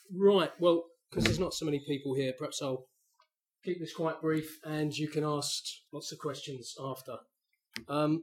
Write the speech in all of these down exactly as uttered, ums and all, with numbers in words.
Right, well, because there's not so many people here, perhaps I'll keep this quite brief and you can ask lots of questions after. Um,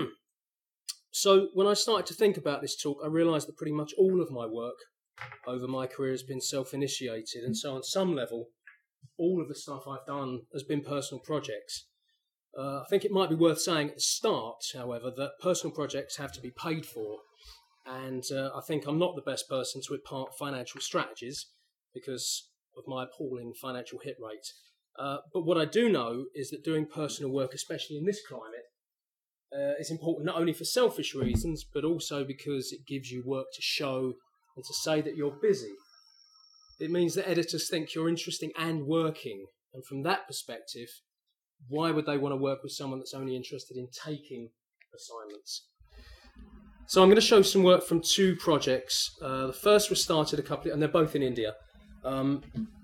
so when I started to think about this talk, I realised that pretty much all of my work over my career has been self-initiated, and so on some level, all of the stuff I've done has been personal projects. Uh, I think it might be worth saying at the start, however, that personal projects have to be paid for, and uh, I think I'm not the best person to impart financial strategies because of my appalling financial hit rate. Uh, but what I do know is that doing personal work, especially in this climate, uh, is important not only for selfish reasons, but also because it gives you work to show and to say that you're busy. It means that editors think you're interesting and working, and from that perspective, why would they want to work with someone that's only interested in taking assignments? So I'm going to show some work from two projects. Uh, the first was started a couple of, and they're both in India. Um,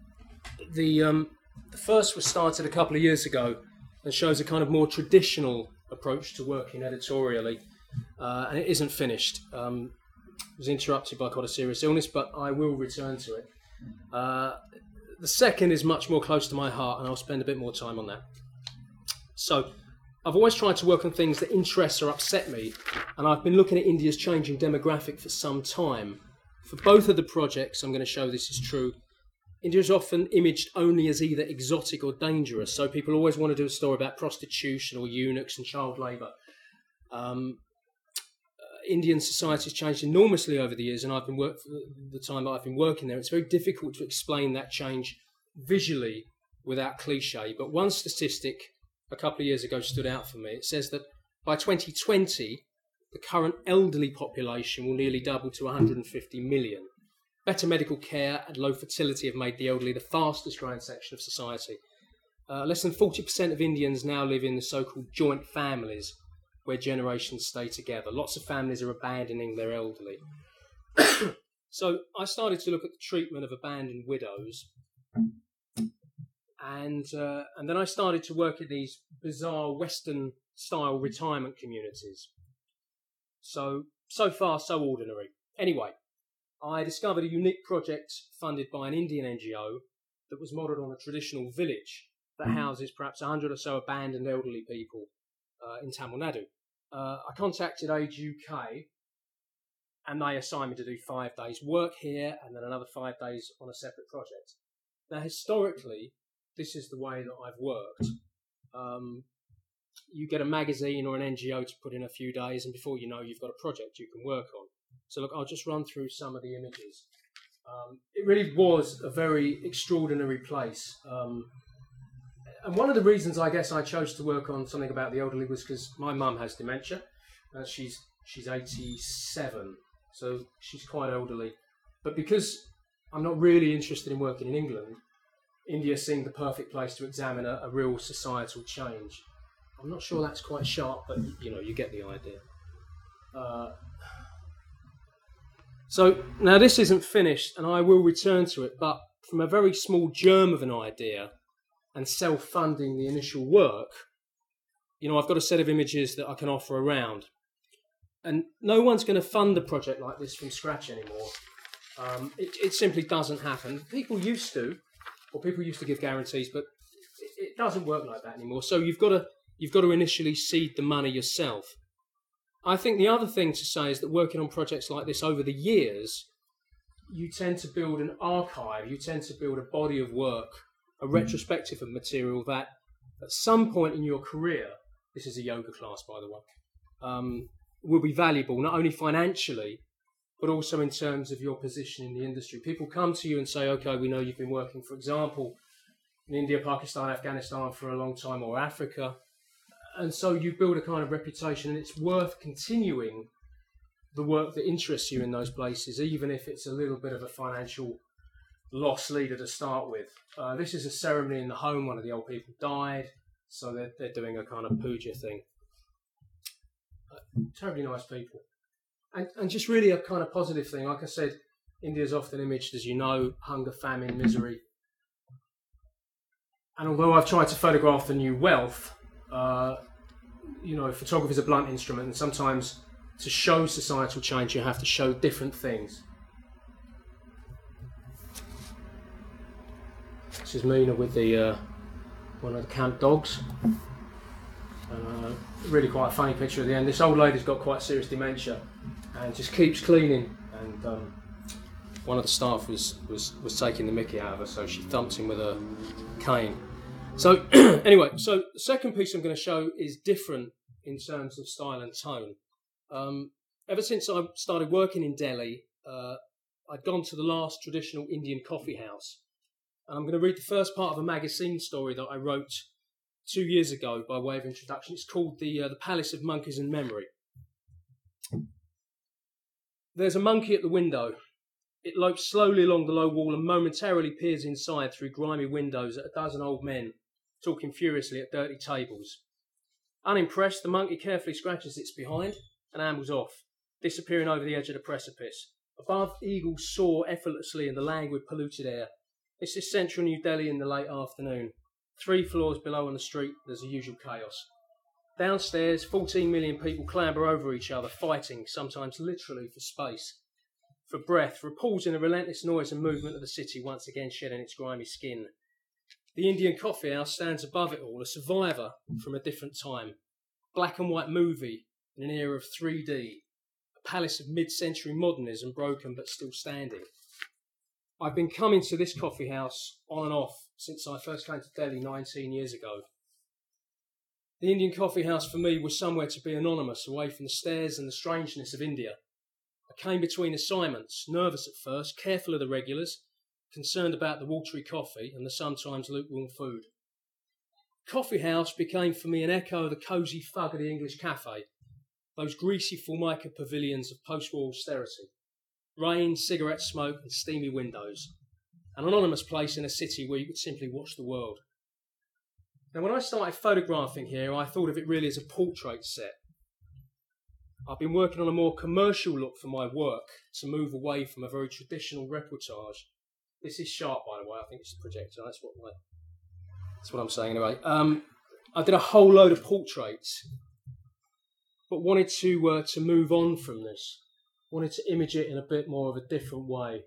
the, um, the first was started a couple of years ago and shows a kind of more traditional approach to working editorially, uh, and it isn't finished. Um, it was interrupted by quite a serious illness, but I will return to it. Uh, the second is much more close to my heart, and I'll spend a bit more time on that. So, I've always tried to work on things that interest or upset me, and I've been looking at India's changing demographic for some time. For both of the projects, I'm going to show this is true. India is often imaged only as either exotic or dangerous, so people always want to do a story about prostitution or eunuchs and child labour. Um, uh, Indian society has changed enormously over the years, and I've been work for the time that I've been working there. It's very difficult to explain that change visually without cliche, but one statistic a couple of years ago stood out for me. It says that by twenty twenty, the current elderly population will nearly double to one hundred fifty million. Better medical care and low fertility have made the elderly the fastest growing section of society. Uh, less than forty percent of Indians now live in the so-called joint families, where generations stay together. Lots of families are abandoning their elderly. So I started to look at the treatment of abandoned widows, and uh, and then I started to work in these bizarre Western-style retirement communities. So, so far, so ordinary. Anyway, I discovered a unique project funded by an Indian N G O that was modelled on a traditional village that houses perhaps one hundred or so abandoned elderly people uh, in Tamil Nadu. Uh, I contacted Age U K, and they assigned me to do five days work here and then another five days on a separate project. Now, historically, this is the way that I've worked. Um, you get a magazine or an N G O to put in a few days, and before you know, you've got a project you can work on. So look, I'll just run through some of the images. Um, it really was a very extraordinary place. Um, and one of the reasons I guess I chose to work on something about the elderly was because my mum has dementia. Uh, she's she's eighty-seven, so she's quite elderly. But because I'm not really interested in working in England, India seemed the perfect place to examine a, a real societal change. I'm not sure that's quite sharp, but you know, you get the idea. Uh, so now this isn't finished, and I will return to it, but from a very small germ of an idea and self-funding the initial work, you know, I've got a set of images that I can offer around. And no one's going to fund a project like this from scratch anymore. Um, it, it simply doesn't happen. People used to, or people used to give guarantees, but it, it doesn't work like that anymore. So you've got to you've got to initially seed the money yourself. I think the other thing to say is that working on projects like this over the years, you tend to build an archive, you tend to build a body of work, a retrospective of material that at some point in your career, this is a yoga class by the way, um, will be valuable, not only financially, but also in terms of your position in the industry. People come to you and say, okay, we know you've been working, for example, in India, Pakistan, Afghanistan for a long time, or Africa. And so you build a kind of reputation, and it's worth continuing the work that interests you in those places, even if it's a little bit of a financial loss leader to start with. Uh, this is a ceremony in the home. One of the old people died, so they're, they're doing a kind of puja thing. Uh, terribly nice people. And, and just really a kind of positive thing. Like I said, India's often imaged, as you know, hunger, famine, misery. And although I've tried to photograph the new wealth, uh, you know, photography is a blunt instrument, and sometimes to show societal change, you have to show different things. This is Mina with the uh, one of the camp dogs. Uh, really quite a funny picture at the end. This old lady's got quite serious dementia and just keeps cleaning. And um, one of the staff was, was, was taking the mickey out of her, so she thumped him with a cane. So anyway, so the second piece I'm going to show is different in terms of style and tone. Um, ever since I started working in Delhi, uh, I'd gone to the last traditional Indian coffee house. And I'm going to read the first part of a magazine story that I wrote two years ago by way of introduction. It's called the, uh, the Palace of Monkeys and Memory. There's a monkey at the window. It lopes slowly along the low wall and momentarily peers inside through grimy windows at a dozen old men talking furiously at dirty tables. Unimpressed, the monkey carefully scratches its behind and ambles off, disappearing over the edge of the precipice. Above, eagles soar effortlessly in the languid, polluted air. This is central New Delhi in the late afternoon. Three floors below on the street, there's the usual chaos. Downstairs, fourteen million people clamber over each other, fighting, sometimes literally, for space, for breath, for a pause in the relentless noise and movement of the city once again shedding its grimy skin. The Indian coffee house stands above it all, a survivor from a different time. Black and white movie in an era of three D. A palace of mid-century modernism, broken but still standing. I've been coming to this coffee house on and off since I first came to Delhi nineteen years ago. The Indian coffee house for me was somewhere to be anonymous, away from the stares and the strangeness of India. I came between assignments, nervous at first, careful of the regulars, concerned about the watery coffee and the sometimes lukewarm food. Coffee house became for me an echo of the cosy fug of the English cafe, those greasy formica pavilions of post-war austerity. Rain, cigarette smoke and steamy windows. An anonymous place in a city where you could simply watch the world. Now, when I started photographing here, I thought of it really as a portrait set. I've been working on a more commercial look for my work to move away from a very traditional reportage. This is sharp, by the way. I think it's a projector. That's what my, that's what I'm saying anyway. Um, I did a whole load of portraits, but wanted to uh, to move on from this. Wanted to image it in a bit more of a different way.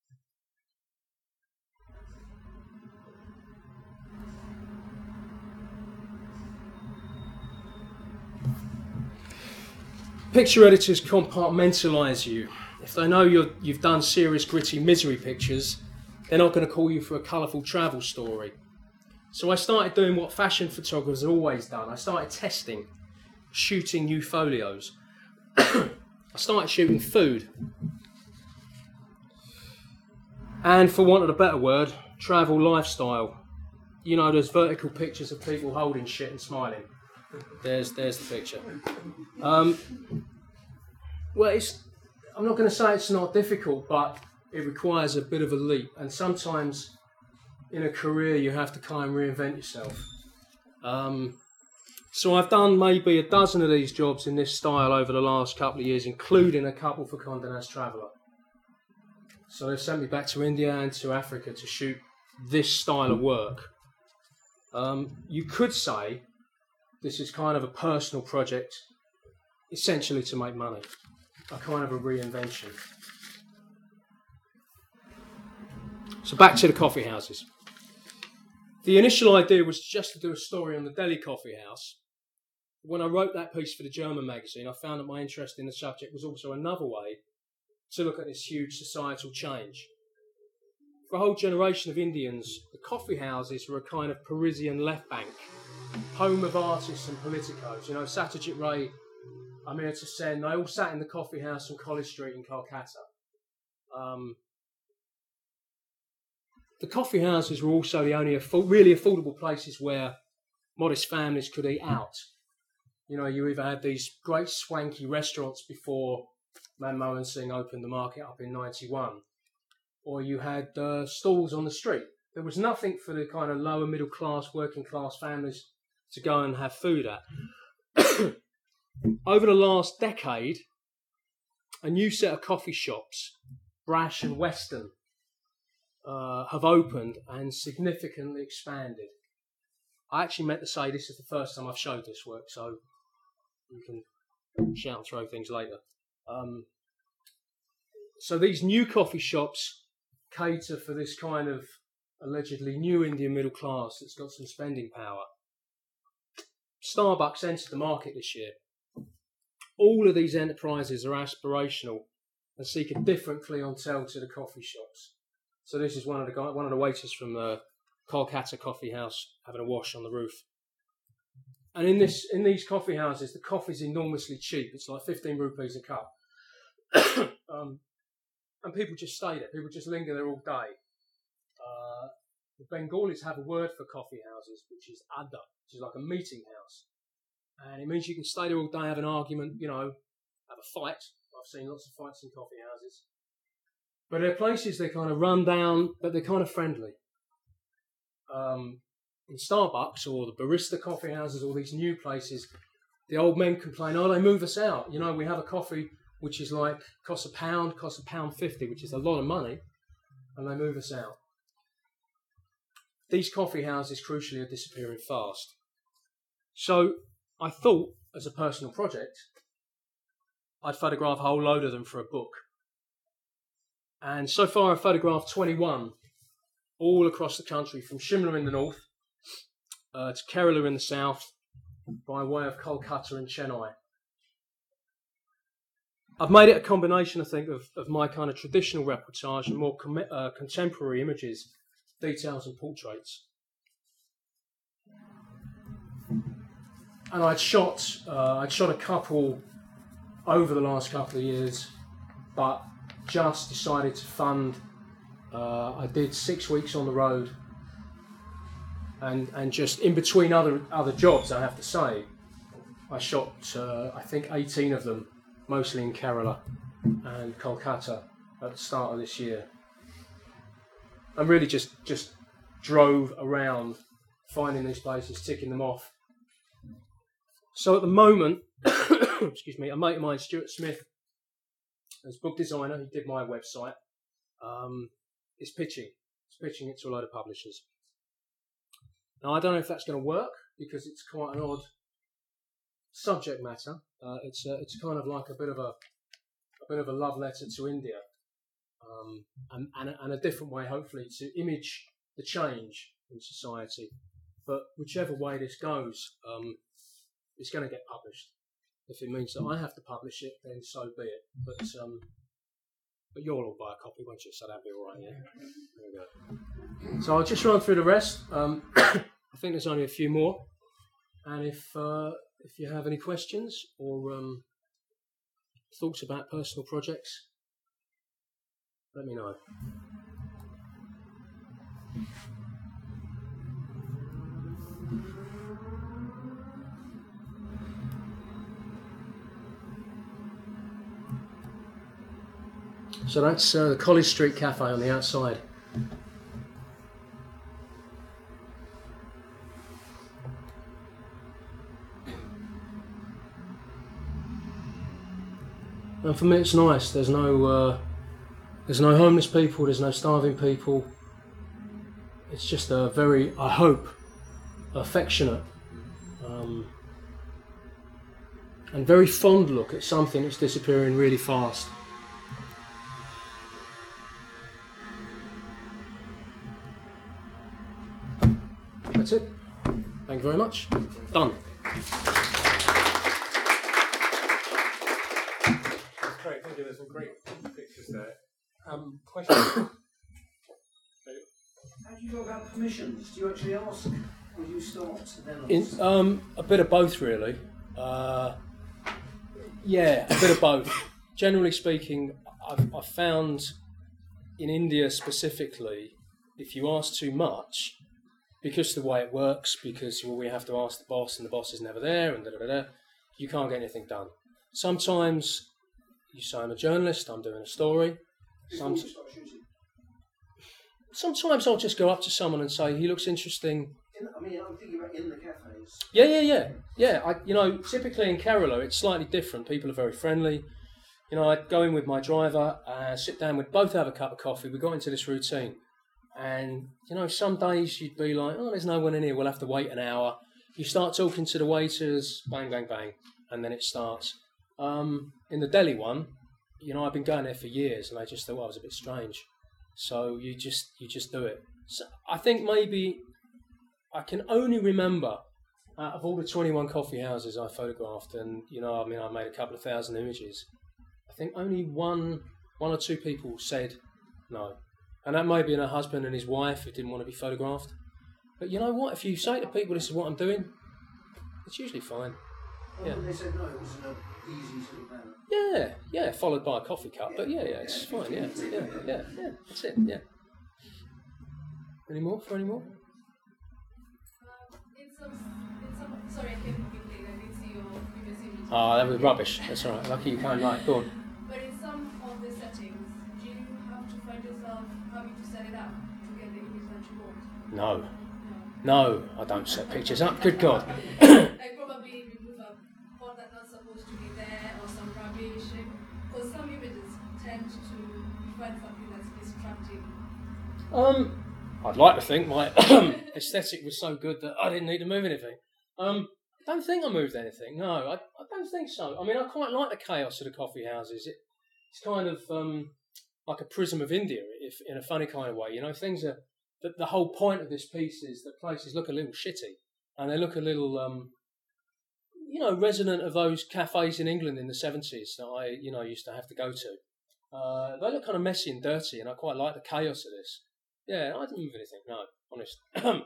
Picture editors compartmentalise you. If they know you're, you've done serious, gritty misery pictures, they're not going to call you for a colourful travel story. So I started doing what fashion photographers have always done. I started testing, shooting new folios. I started shooting food. And for want of a better word, travel lifestyle. You know, there's vertical pictures of people holding shit and smiling. There's there's the picture. Um, well, it's, I'm not going to say it's not difficult, but it requires a bit of a leap. And sometimes in a career you have to kind of reinvent yourself. Um, so I've done maybe a dozen of these jobs in this style over the last couple of years, including a couple for Condé Nast Traveller. So they've sent me back to India and to Africa to shoot this style of work. Um, you could say this is kind of a personal project, essentially to make money, a kind of a reinvention. So back to the coffee houses. The initial idea was just to do a story on the Delhi coffee house. When I wrote that piece for the German magazine, I found that my interest in the subject was also another way to look at this huge societal change. For a whole generation of Indians, the coffee houses were a kind of Parisian left bank, home of artists and politicos. You know, Satyajit Ray, Amartya Sen, they all sat in the coffee house on College Street in Kolkata. Um, the coffee houses were also the only affo- really affordable places where modest families could eat out. You know, you either had these great swanky restaurants before Manmohan Singh opened the market up in ninety-one, or you had uh, stalls on the street. There was nothing for the kind of lower middle class, working class families to go and have food at. Over the last decade, a new set of coffee shops, Brash and Western, uh, have opened and significantly expanded. I actually meant to say this is the first time I've showed this work, so you can shout and throw things later. Um, so these new coffee shops cater for this kind of allegedly new Indian middle class that's got some spending power. Starbucks entered the market this year. All of these enterprises are aspirational and seek a different clientele to the coffee shops. So this is one of the guy, one of the waiters from the Kolkata coffee house having a wash on the roof. And in this, in these coffee houses, the coffee's enormously cheap. It's like fifteen rupees a cup. um, and people just stay there. People just linger there all day. Uh, the Bengalis have a word for coffee houses, which is adda, which is like a meeting house. And it means you can stay there all day, have an argument, you know, have a fight. I've seen lots of fights in coffee houses. But they're places, they're kind of run down, but they're kind of friendly. Um, in Starbucks or the barista coffee houses, all these new places, the old men complain, oh, they move us out. You know, we have a coffee which is like, costs a pound, costs a pound fifty, which is a lot of money, and they move us out. These coffee houses, crucially, are disappearing fast. So I thought, as a personal project, I'd photograph a whole load of them for a book. And so far I've photographed twenty-one, all across the country, from Shimla in the north uh, to Kerala in the south, by way of Kolkata and Chennai. I've made it a combination, I think, of, of my kind of traditional reportage and more com- uh, contemporary images, details and portraits. And I'd shot, uh, I'd shot a couple over the last couple of years, but just decided to fund. Uh, I did six weeks on the road, and and just in between other other jobs, I have to say, I shot uh, I think eighteen of them, mostly in Kerala and Kolkata at the start of this year. And really just just drove around, finding these places, ticking them off. So at the moment, excuse me, a mate of mine, Stuart Smith, as book designer, he did my website, um, is pitching. He's pitching it to a load of publishers. Now, I don't know if that's going to work, because it's quite an odd subject matter. Uh, it's a, it's kind of like a bit of a, a bit of a love letter to India, um, and, and, a, and a different way, hopefully, to image the change in society. But whichever way this goes, um, it's going to get published. If it means that I have to publish it, then so be it. But um, but you'll all buy a copy, won't you? So that'll be all right, yeah? There we go. So I'll just run through the rest. Um, I think there's only a few more. And if uh, if you have any questions or um, thoughts about personal projects, let me know. So that's uh, the College Street Cafe on the outside. And for me, it's nice. There's no, uh, there's no homeless people. There's no starving people. It's just a very, I hope, affectionate um, and very fond look at something that's disappearing really fast. That's it. Thank you very much. Done. Great, thank you. There's some great pictures there. Um, question. How do you go about permissions? Do you actually ask, or do you start then ask? In, um, a bit of both, really. Uh, yeah, a bit of both. Generally speaking, I've, I've found in India specifically, if you ask too much, because of the way it works, because well, we have to ask the boss and the boss is never there, and da da da da, you can't get anything done. Sometimes you say, I'm a journalist, I'm doing a story. Some, sometimes I'll just go up to someone and say, he looks interesting. In, I mean, I'm thinking about in the cafes. Yeah, yeah, yeah. Yeah, I, you know, typically in Kerala, it's slightly different. People are very friendly. You know, I'd go in with my driver, uh, sit down, we'd both have a cup of coffee. We got into this routine. And, you know, some days you'd be like, oh, there's no one in here, we'll have to wait an hour. You start talking to the waiters, bang, bang, bang, and then it starts. Um, in the Delhi one, you know, I've been going there for years, and I just thought, well, I was a bit strange. So you just you just do it. So I think maybe I can only remember out of all the twenty-one coffee houses I photographed, and you know, I mean, I made a couple of thousand images. I think only one one or two people said no, and that may be her husband and his wife who didn't want to be photographed. But you know what? If you say to people, "This is what I'm doing," it's usually fine. Well, Yeah. when they said no, it wasn't an easy sort of manner. Yeah, yeah, followed by a coffee cup. But yeah, yeah, it's fine. Yeah, yeah, yeah, yeah. That's it. Yeah. Any more? For any more? In some, in some, sorry, I came a bit late. I didn't see your previous image. Ah, that was rubbish. That's all right. Lucky you came right. Go on. But in some of the settings, do you have to find yourself having to set it up to get the image that you want? No, No. no, I don't set pictures up. Good God. Like probably remove a part that's not supposed to be there or some rubbish. Because some images tend to find something that's distracting. Um, I'd like to think my aesthetic was so good that I didn't need to move anything. Um, I don't think I moved anything. No, I, I don't think so. I mean, I quite like the chaos of the coffee houses. It, it's kind of um, like a prism of India, if in a funny kind of way. You know, things are. The, the whole point of this piece is that places look a little shitty, and they look a little, um, you know, resonant of those cafes in England in the seventies that I, you know, used to have to go to. Uh, they look kind of messy and dirty, and I quite like the chaos of this. Yeah, I didn't move anything. No, honest.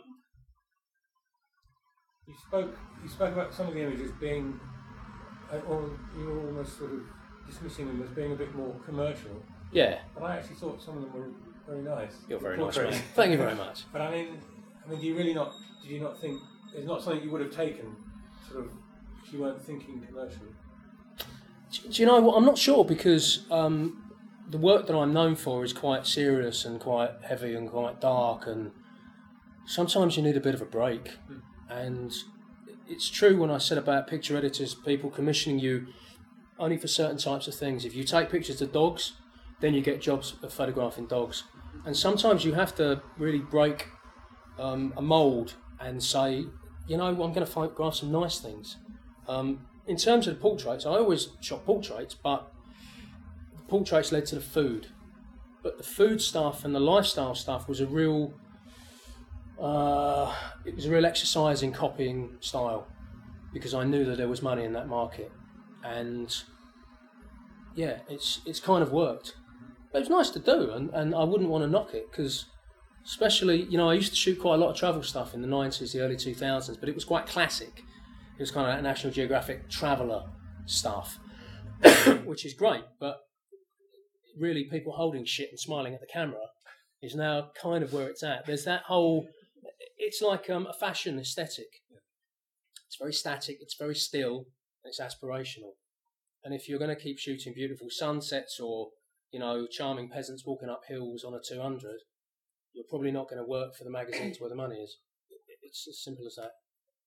You spoke. You spoke about some of the images being, uh, or you were almost sort of dismissing them as being a bit more commercial. Yeah, But I actually thought some of them were very nice. you're very The nice, portraits. mate. Thank you very much. But I mean, I mean, do you really not? Did you not think it's not something you would have taken? Sort of, if you weren't thinking commercially. Do, do you know what? I'm not sure because um, the work that I'm known for is quite serious and quite heavy and quite dark, and sometimes you need a bit of a break. Mm. And it's true when I said about picture editors, people commissioning you only for certain types of things. If you take pictures of dogs, then you get jobs of photographing dogs. And sometimes you have to really break um, a mould and say, you know, I'm going to photograph some nice things. Um, in terms of the portraits, I always shot portraits, but the portraits led to the food. But the food stuff and the lifestyle stuff was a real, uh, it was a real exercise in copying style, because I knew that there was money in that market. And yeah, it's it's kind of worked. But it was nice to do, and, and I wouldn't want to knock it, because especially, you know, I used to shoot quite a lot of travel stuff in the nineties, the early two thousands, but it was quite classic. It was kind of like National Geographic traveller stuff, which is great, but really people holding shit and smiling at the camera is now kind of where it's at. There's that whole, it's like um, a fashion aesthetic. It's very static, it's very still, and it's aspirational. And if you're going to keep shooting beautiful sunsets or, you know, charming peasants walking up hills on a two hundred, you're probably not going to work for the magazines where the money is. It's as simple as that.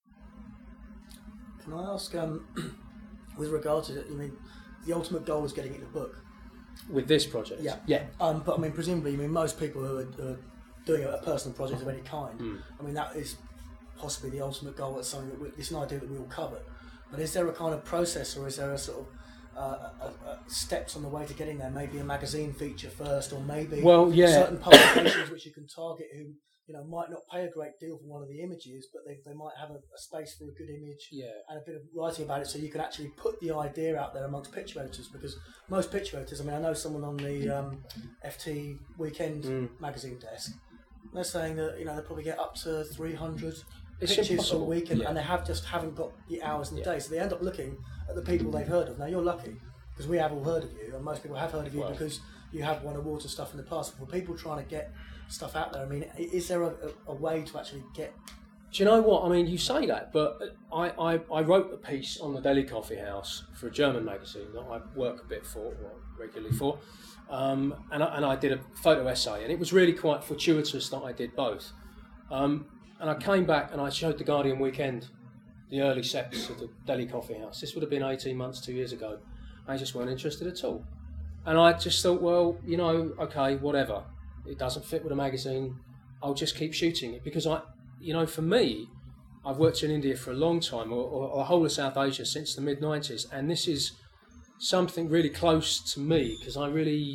Can I ask, um, with regard to it, you mean the ultimate goal is getting it in a book? With this project? Yeah. Yeah. Um, but I mean, presumably, I mean, most people who are, who are doing a personal project of any kind, Mm. I mean, that is possibly the ultimate goal. It's something that we, it's an idea that we all cover. But is there a kind of process, or is there a sort of uh, a, a steps on the way to getting there? Maybe a magazine feature first, or maybe Well, yeah. certain publications which you can target who, you know, might not pay a great deal for one of the images, but they, they might have a, a space for a good image Yeah. and a bit of writing about it, so you can actually put the idea out there amongst picture editors. Because most picture editors, I mean, I know someone on the um, F T Weekend Mm. magazine desk. They're saying that, you know, they probably get up to three hundred It's pictures a impossible. week, and, Yeah. and they have just haven't got the hours in the Yeah. day, so they end up looking at the people they've heard of. Now you're lucky because we have all heard of you, and most people have heard of you Well. because you have won awards and stuff in the past. But for people trying to get stuff out there, I mean, i- is there a, a, a way to actually get? Do you know what? I mean, you say that, but I, I, I wrote a piece on the Delhi Coffee House for a German magazine that I work a bit for, well, regularly for, um, and, I, and I did a photo essay, and it was really quite fortuitous that I did both. Um, and I came back and I showed the Guardian Weekend the early sets of the Delhi Coffee House. This would have been eighteen months, two years ago. They just weren't interested at all. And I just thought, well, you know, okay, whatever. It doesn't fit with a magazine. I'll just keep shooting it, because I, you know, for me, I've worked in India for a long time, or, or, or the whole of South Asia since the mid nineties, and this is something really close to me, because I really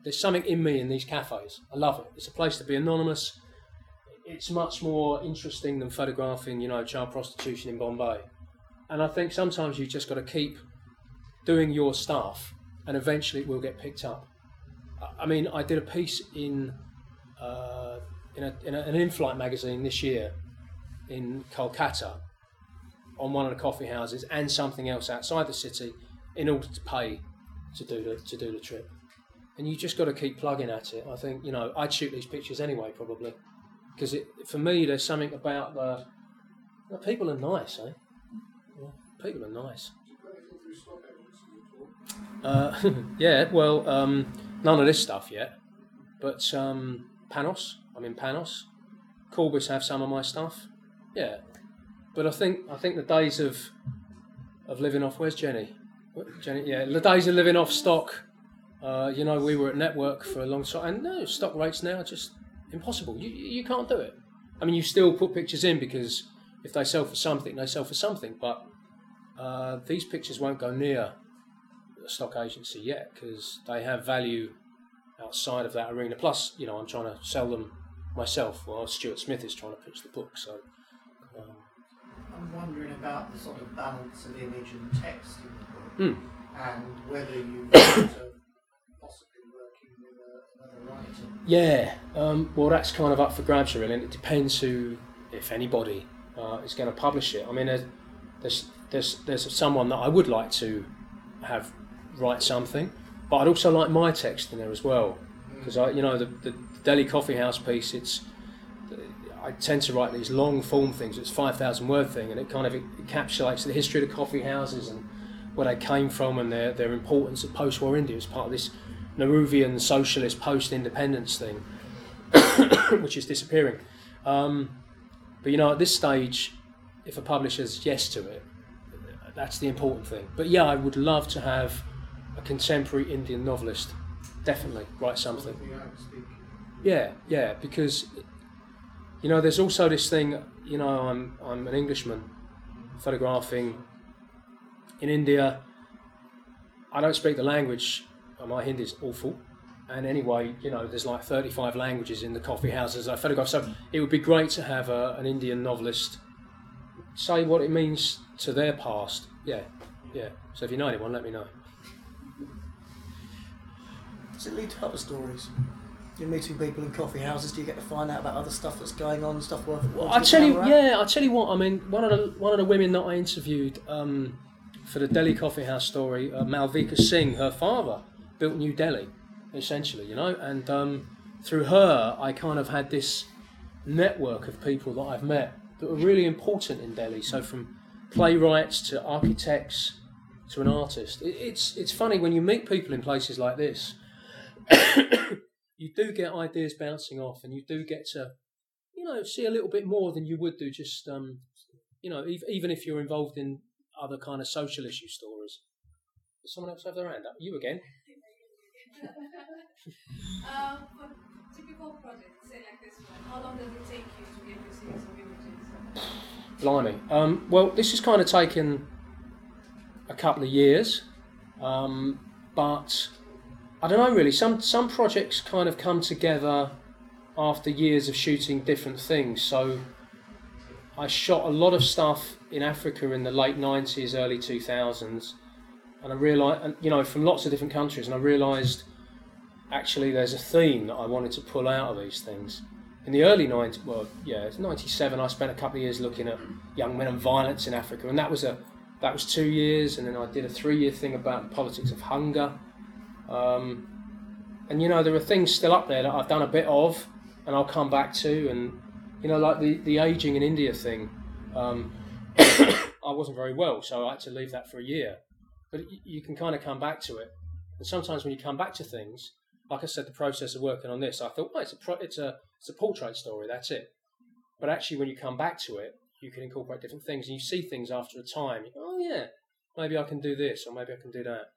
there's something in me in these cafes. I love it. It's a place to be anonymous. It's much more interesting than photographing, you know, child prostitution in Bombay. And I think sometimes you've just got to keep doing your stuff, and eventually it will get picked up. I mean, I did a piece in uh, in, a, in a, an in-flight magazine this year in Kolkata on one of the coffee houses and something else outside the city in order to pay to do the to do the trip. And you just got to keep plugging at it. I think, you know, I'd shoot these pictures anyway, probably, because it, for me, there's something about the, the people are nice, eh? Yeah, people are nice. Uh, yeah, well, um, none of this stuff yet, but um, Panos, I'm in Panos. Corbis have some of my stuff, yeah. But I think I think the days of of living off, where's Jenny? Jenny, yeah, the days of living off stock. Uh, you know, we were at Network for a long time, and no, stock rates now are just impossible. You you can't do it. I mean, you still put pictures in because if they sell for something, they sell for something. But uh, these pictures won't go near a stock agency yet because they have value outside of that arena. Plus, you know, I'm trying to sell them myself. Well, Stuart Smith is trying to pitch the book, so. Um, I'm wondering about the sort of balance of image and text in the book, mm. and whether you've thought of possibly working with a, another writer. Yeah, um, well, that's kind of up for grabs, really, and it depends who, if anybody, uh, is going to publish it. I mean, there's, there's there's there's someone that I would like to have write something, but I'd also like my text in there as well, because I, you know, the, the Delhi Coffee House piece, it's. I tend to write these long form things. It's five thousand word thing, and it kind of encapsulates the history of the coffee houses and where they came from and their their importance at post-war India as part of this Nehruvian socialist post-independence thing, which is disappearing. Um, but you know, at this stage, if a publisher's yes to it, that's the important thing. But yeah, I would love to have a contemporary Indian novelist definitely write something. Yeah, yeah, because. You know, there's also this thing, you know, I'm I'm an Englishman photographing in India. I don't speak the language, my Hindi's awful. And anyway, you know, there's like thirty-five languages in the coffee houses I photograph. So it would be great to have a, an Indian novelist say what it means to their past. Yeah, yeah. So if you know anyone, let me know. Does it lead to other stories? You're meeting people in coffee houses. Do you get to find out about other stuff that's going on, stuff worth? Well, I tell you, yeah, I tell you what. I mean, one of the one of the women that I interviewed um, for the Delhi Coffee House story, uh, Malvika Singh, her father built New Delhi, essentially, you know, and um, through her, I kind of had this network of people that I've met that were really important in Delhi. So from playwrights to architects to an artist. It, it's it's funny when you meet people in places like this. You do get ideas bouncing off, and you do get to, you know, see a little bit more than you would do just, um, you know, ev- even if you're involved in other kind of social issue stories. Does someone else have their hand up? You again? um, for typical projects, say like this one, how long does it take you to get your series of images? Blimey. Um, well, this has kind of taken a couple of years, um, but... I don't know really, some some projects kind of come together after years of shooting different things. So I shot a lot of stuff in Africa in the late nineties, early two thousands, and I realised, you know, from lots of different countries, and I realised actually there's a theme that I wanted to pull out of these things. In the early nineties, well, yeah, it's ninety-seven, I spent a couple of years looking at young men and violence in Africa, and that was a that was two years, and then I did a three-year thing about the politics of hunger. Um, and you know, there are things still up there that I've done a bit of and I'll come back to, and you know, like the, the ageing in India thing, um, I wasn't very well, so I had to leave that for a year, but you, you can kind of come back to it. And sometimes when you come back to things, like I said, the process of working on this, I thought, well, it's a, pro- it's a, it's a portrait story, that's it. But actually when you come back to it, you can incorporate different things, and you see things after a time. You go, oh yeah, maybe I can do this, or maybe I can do that.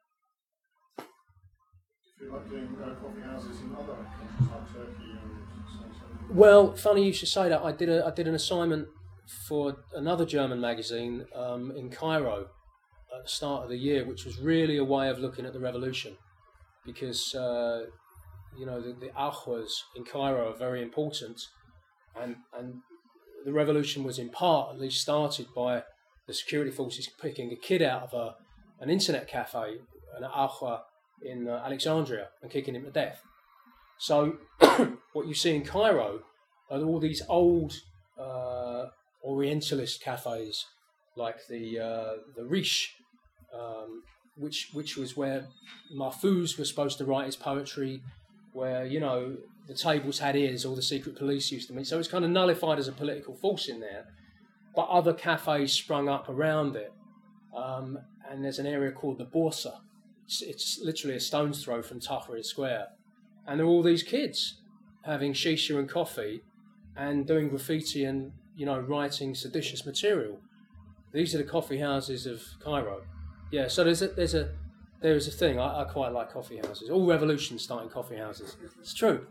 Do you like doing uh, coffee houses in other countries like Turkey and so on? Well, funny you should say that. I did a I did an assignment for another German magazine um, in Cairo at the start of the year, which was really a way of looking at the revolution, because uh, you know, the, the ahwas in Cairo are very important, and and the revolution was in part at least started by the security forces picking a kid out of a an internet cafe, an ahwa in uh, Alexandria, and kicking him to death. So what you see in Cairo are all these old uh, Orientalist cafes, like the uh, the Riche, um, which which was where Mahfouz was supposed to write his poetry, where, you know, the tables had ears, all the secret police used to meet. So it's kind of nullified as a political force in there. But other cafes sprung up around it, um, and there's an area called the Borsa. It's, it's literally a stone's throw from Tahrir Square, and there are all these kids having shisha and coffee, and doing graffiti and, you know, writing seditious material. These are the coffee houses of Cairo. Yeah, so there's a there's a there is a thing. I, I quite like coffee houses. All revolutions start in coffee houses. It's true.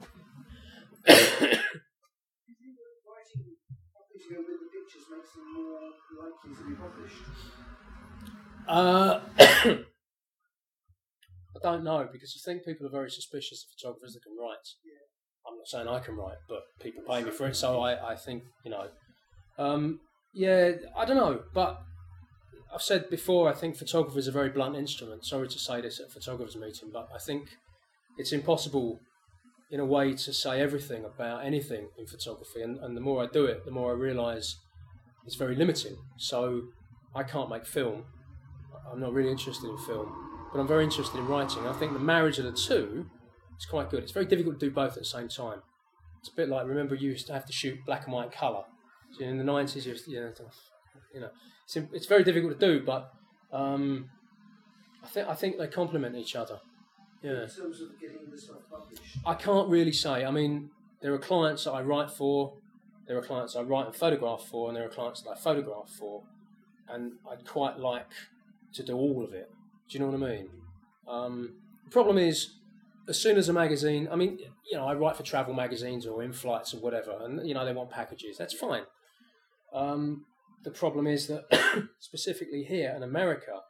Uh, I don't know, because I think people are very suspicious of photographers that can write. I'm not saying I can write, but people pay me for it, so I, I think, you know. Um, yeah, I don't know, but I've said before, I think photography is a very blunt instrument. Sorry to say this at a photographer's meeting, but I think it's impossible in a way to say everything about anything in photography, and, and the more I do it, the more I realise it's very limiting. So I can't make film. I'm not really interested in film, but I'm very interested in writing. I think the marriage of the two is quite good. It's very difficult to do both at the same time. It's a bit like, remember, you used to have to shoot black and white colour. So in the nineties, you, you know, you know it's, it's very difficult to do, but um, I think I think they complement each other. Yeah. In terms of getting the stuff published, I can't really say. I mean, there are clients that I write for, there are clients I write and photograph for, and there are clients that I photograph for, and I'd quite like to do all of it. Do you know what I mean? Um, the problem is, as soon as a magazine, I mean, you know, I write for travel magazines or in flights or whatever, and, you know, they want packages. That's fine. Um, the problem is that, specifically here in America,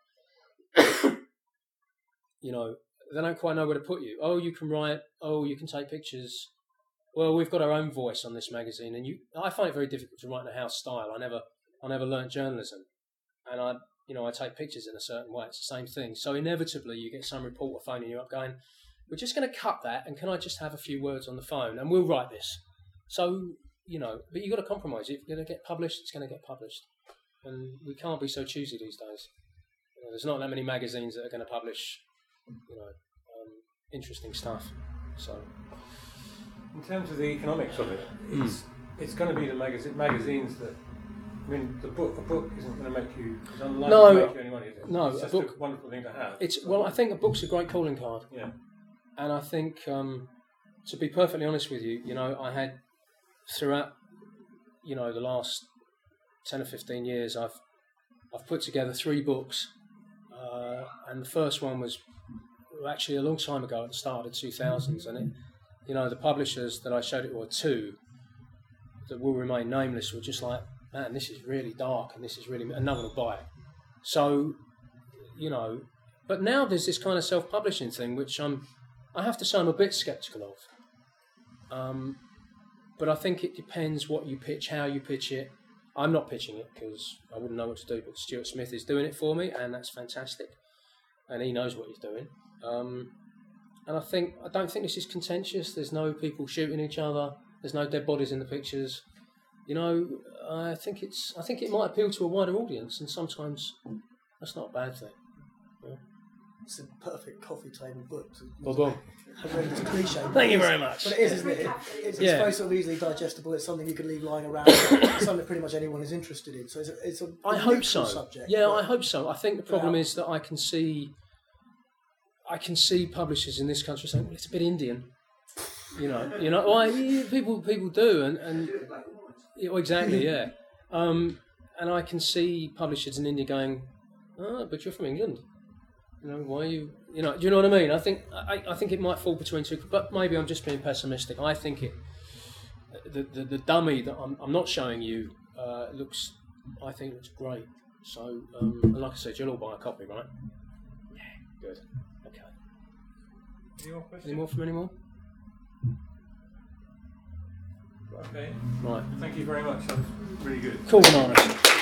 you know, they don't quite know where to put you. Oh, you can write. Oh, you can take pictures. Well, we've got our own voice on this magazine, and you. I find it very difficult to write in a house style. I never, I never learnt journalism, and I, you know, I take pictures in a certain way. It's the same thing. So inevitably, you get some reporter phoning you up, going, "We're just going to cut that, and can I just have a few words on the phone, and we'll write this." So, you know, but you've got to compromise. If it's going to get published, it's going to get published, and we can't be so choosy these days. You know, there's not that many magazines that are going to publish, you know, um, interesting stuff. So, in terms of the economics of it, it's mm. it's going to be the magazine magazines that. I mean, the book a book isn't going to make you. It's unlikely no, to make you any money. Is it? No, it's a just book. a wonderful thing to have. It's well, I think a book's a great calling card. Yeah. And I think, um, to be perfectly honest with you, you know, I had throughout, you know, the last ten or fifteen years, I've I've put together three books, uh, and the first one was actually a long time ago at the start of the two thousands, and it, you know, the publishers that I showed it, or two, that will remain nameless, were just like, man, this is really dark, and this is really, and no one will buy it. So, you know, but now there's this kind of self-publishing thing, which I'm, I have to say I'm a bit sceptical of. Um, but I think it depends what you pitch, how you pitch it. I'm not pitching it because I wouldn't know what to do, but Stuart Smith is doing it for me, and that's fantastic. And he knows what he's doing. Um, and I think, I don't think this is contentious. There's no people shooting each other. There's no dead bodies in the pictures. You know, I think it's. I think it might appeal to a wider audience, and sometimes that's not a bad thing. Yeah. It's a perfect coffee table book. Boom, boom. I read it's a cliche. Thank you very much. But it is, isn't it? It's, it's Yeah. very sort of easily digestible. It's something you could leave lying around. It's something that pretty much anyone is interested in. So it's a, it's a I hope so. neutral subject. Yeah, but- I hope so. I think the problem Yeah. is that I can see, I can see publishers in this country saying, "Well, it's a bit Indian." You know, you know, why yeah, people people do, and and yeah, well, exactly, yeah. Um, and I can see publishers in India going, "Oh, but you're from England. You know, why are you? You know, do you know what I mean?" I think I, I think it might fall between two, but maybe I'm just being pessimistic. I think it, the the, the dummy that I'm I'm not showing you uh, looks, I think looks great. So, um, and like I said, you'll all buy a copy, right? Yeah, good. Okay. Any more questions? Any more from any more? Okay. Right. Thank you very much. That was really good. Cool, Banana.